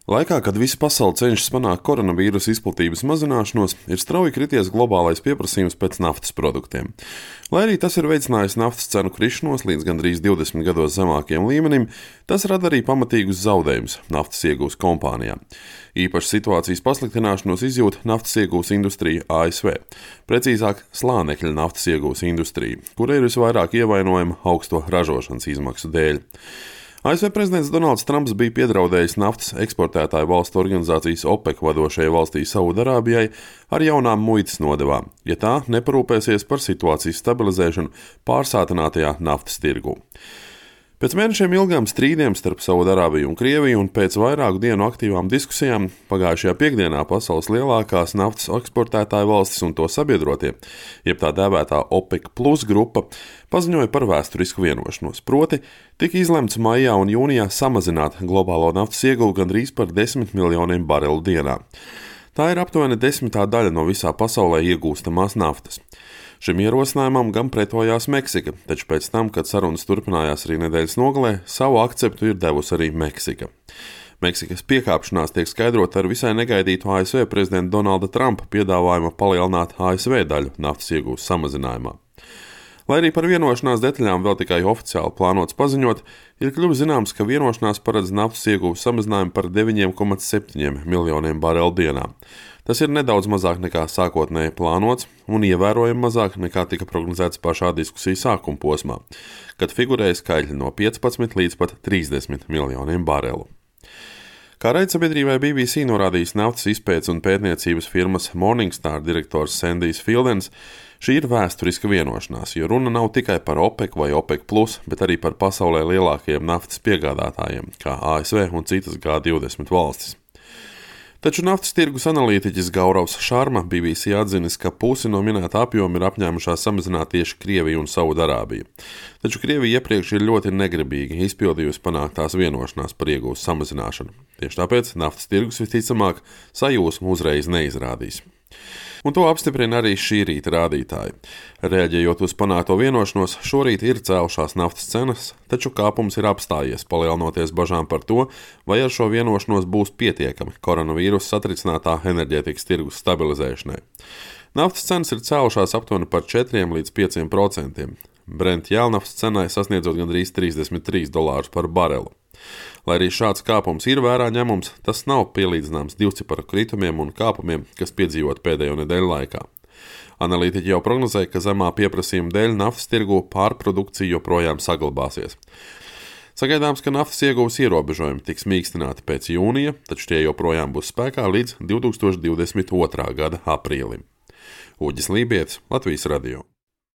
Laikā, kad visa pasaule cenšas panākt koronavīrusa izplatības mazināšanos, ir strauji krities globālais pieprasījums pēc naftas produktiem. Lai arī tas ir veicinājis naftas cenu krišanos līdz gandrīz 20 gados zemākiem līmenim, tas rada arī pamatīgus zaudējumus naftas iegūs kompānijām. Īpaši situācijas pasliktināšanos izjūt naftas iegūs industrija ASV, precīzāk slānekļa naftas iegūs industrija, kura ir visvairāk ievainojama augsto ražošanas izmaksu dēļ. ASV prezidents Donalds Trumps bija piedraudējis naftas eksportētāju valstu organizācijas OPEC vadošajai valstī Saudarābijai ar jaunām muitas nodevām, ja tā neparūpēsies par situācijas stabilizēšanu pārsātinātajā naftas tirgū. Pēc mēnešiem ilgām strīdiem starp Saudarābiju un Krieviju un pēc vairāku dienu aktīvām diskusijām pagājušajā piekdienā pasaules lielākās naftas eksportētāju valstis un to sabiedrotie, jeb tā dēvētā OPEC plus grupa, paziņoja par vēsturisku vienošanos. Proti, tika izlemts maijā un jūnijā samazināt globālo naftas ieguvi gandrīz par 10 miljoniem barelu dienā. Tā ir aptuveni 10. daļa no visā pasaulē iegūstamās naftas. Šim ierosinājumam gan pretojās Meksika, taču pēc tam, kad sarunas turpinājās arī nedēļas nogalē, savu akceptu ir devusi arī Meksika. Meksikas piekāpšanās tiek skaidrota ar visai negaidītu ASV prezidenta Donalda Trumpa piedāvājumu palielināt ASV daļu naftas iegūs samazinājumā. Lai arī par vienošanās detaļām vēl tikai oficiāli plānots paziņot, ir kļuvis zināms, ka vienošanās paredz naftas iegūs samazinājumu par 9,7 miljoniem barelu dienā. Tas ir nedaudz mazāk nekā sākotnēji plānots un ievērojami mazāk nekā tika prognozēts pašā diskusiju sākuma posmā, kad figurēja skaitļi no 15 līdz pat 30 miljoniem barelu. Kā raidsabiedrībai BBC norādījis naftas izpētes un pētniecības firmas Morningstar direktors Sandijs Fildens, šī ir vēsturiska vienošanās, jo runa nav tikai par OPEC vai OPEC+, bet arī par pasaulē lielākajiem naftas piegādātājiem, kā ASV un citas G20 valstis. Taču naftas tirgus analītiķis Gauravs Šarma BBC atzinis, ka pusi no minētā apjoma ir apņēmušās samazināt tieši Krievija un Saudarābija. Taču Krievija iepriekš ir ļoti negribīgi izpildījusi panāktās vienošanās par iegūs samazināšanu. Tieši tāpēc naftas tirgus visticamāk sajūsmu uzreiz neizrādīs. Un to apstiprina arī šī rīta rādītāji. Reaģējot uz panākto vienošanos, šorīt ir cēlušās naftas cenas, taču kāpums ir apstājies, palielinoties bažām par to, vai ar šo vienošanos būs pietiekami koronavīrusa satricinātā enerģētikas tirgus stabilizēšanai. Naftas cenas ir cēlušās aptuveni par 4 līdz 5%. Brent jēlnaftas cenai sasniedzot gandrīz $33 par barelu. Lai arī šāds kāpums ir vērā ņemums, tas nav pielīdzināms divciparu kritumiem un kāpumiem, kas piedzīvot pēdējo nedēļu laikā. Analītiķi jau prognozē, ka zemā pieprasījuma dēļ naftas tirgu pārprodukcija joprojām saglabāsies. Sagaidāms, ka naftas ieguves ierobežojumi tiks mīkstināti pēc jūnija, taču tie joprojām būs spēkā līdz 2022. gada aprīlim. Uģis Lībietis, Latvijas radio.